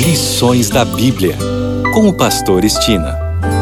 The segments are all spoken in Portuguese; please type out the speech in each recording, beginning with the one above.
Lições da Bíblia, com o pastor Estina.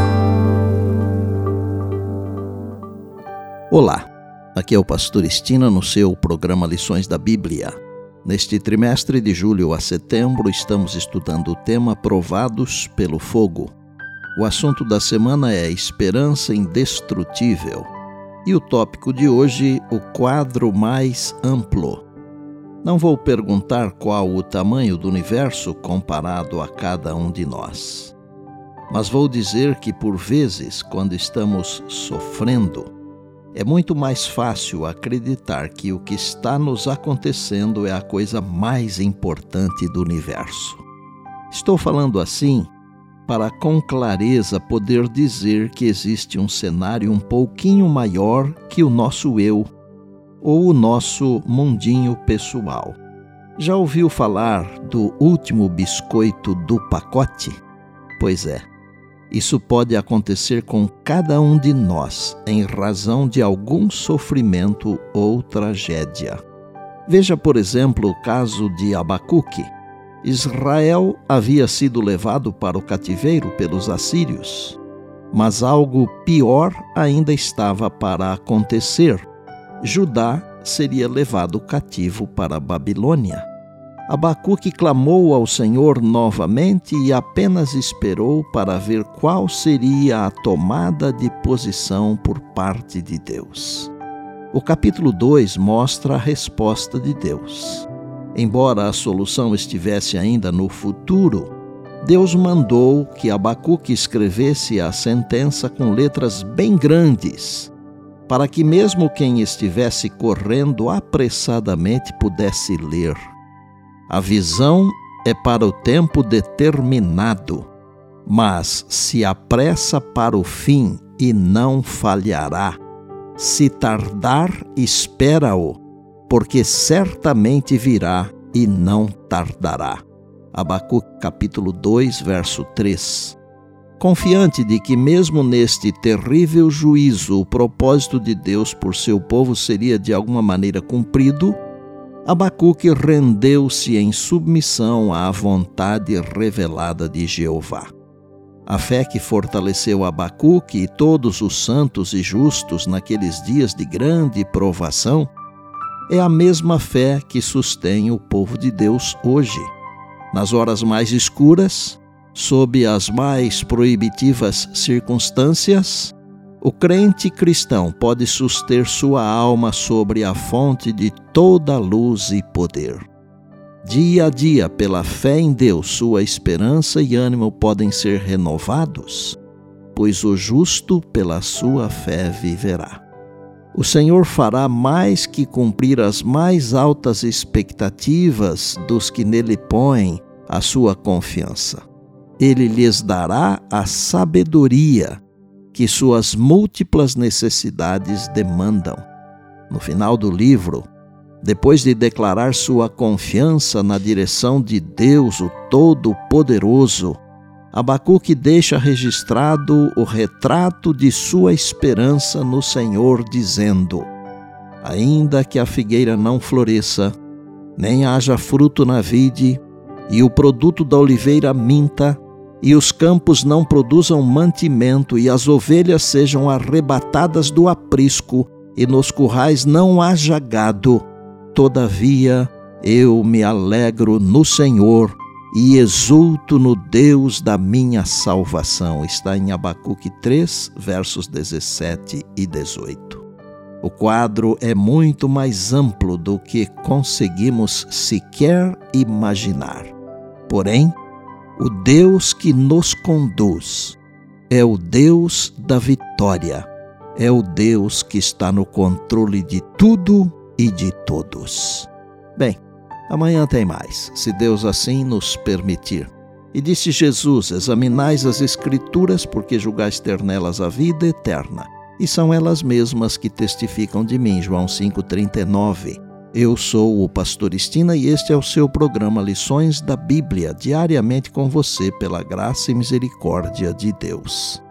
Olá, aqui é o pastor Estina no seu programa Lições da Bíblia. Neste trimestre de julho a setembro estamos estudando o tema Provados pelo Fogo. O assunto da semana é Esperança Indestrutível. E o tópico de hoje, o quadro mais amplo. Não vou perguntar qual o tamanho do universo comparado a cada um de nós. Mas vou dizer que, por vezes, quando estamos sofrendo, é muito mais fácil acreditar que o que está nos acontecendo é a coisa mais importante do universo. Estou falando assim para com clareza poder dizer que existe um cenário um pouquinho maior que o nosso eu, ou o nosso mundinho pessoal. Já ouviu falar do último biscoito do pacote? Pois é, isso pode acontecer com cada um de nós em razão de algum sofrimento ou tragédia. Veja, por exemplo, o caso de Abacuque. Israel havia sido levado para o cativeiro pelos assírios, mas algo pior ainda estava para acontecer. Judá seria levado cativo para a Babilônia. Abacuque clamou ao Senhor novamente e apenas esperou para ver qual seria a tomada de posição por parte de Deus. O capítulo 2 mostra a resposta de Deus. Embora a solução estivesse ainda no futuro, Deus mandou que Abacuque escrevesse a sentença com letras bem grandes, para que mesmo quem estivesse correndo apressadamente pudesse ler. A visão é para o tempo determinado, mas se apressa para o fim e não falhará. Se tardar, espera-o, porque certamente virá e não tardará. Abacuque capítulo 2, verso 3. Confiante de que mesmo neste terrível juízo o propósito de Deus por seu povo seria de alguma maneira cumprido, Abacuque rendeu-se em submissão à vontade revelada de Jeová. A fé que fortaleceu Abacuque e todos os santos e justos naqueles dias de grande provação é a mesma fé que sustém o povo de Deus hoje. Nas horas mais escuras, sob as mais proibitivas circunstâncias, o crente cristão pode suster sua alma sobre a fonte de toda luz e poder. Dia a dia, pela fé em Deus, sua esperança e ânimo podem ser renovados, pois o justo pela sua fé viverá. O Senhor fará mais que cumprir as mais altas expectativas dos que nele põem a sua confiança. Ele lhes dará a sabedoria que suas múltiplas necessidades demandam. No final do livro, depois de declarar sua confiança na direção de Deus, o Todo-Poderoso, Abacuque deixa registrado o retrato de sua esperança no Senhor, dizendo: ainda que a figueira não floresça, nem haja fruto na vide, e o produto da oliveira minta, e os campos não produzam mantimento, e as ovelhas sejam arrebatadas do aprisco, e nos currais não haja gado, todavia eu me alegro no Senhor, e exulto no Deus da minha salvação. Está em Abacuque 3, versos 17 e 18. O quadro é muito mais amplo do que conseguimos sequer imaginar. Porém, o Deus que nos conduz é o Deus da vitória, é o Deus que está no controle de tudo e de todos. Bem, amanhã tem mais, se Deus assim nos permitir. E disse Jesus: examinais as Escrituras, porque julgais ter nelas a vida eterna, e são elas mesmas que testificam de mim. João 5,39. Eu sou o pastor Estina e este é o seu programa Lições da Bíblia, diariamente com você pela graça e misericórdia de Deus.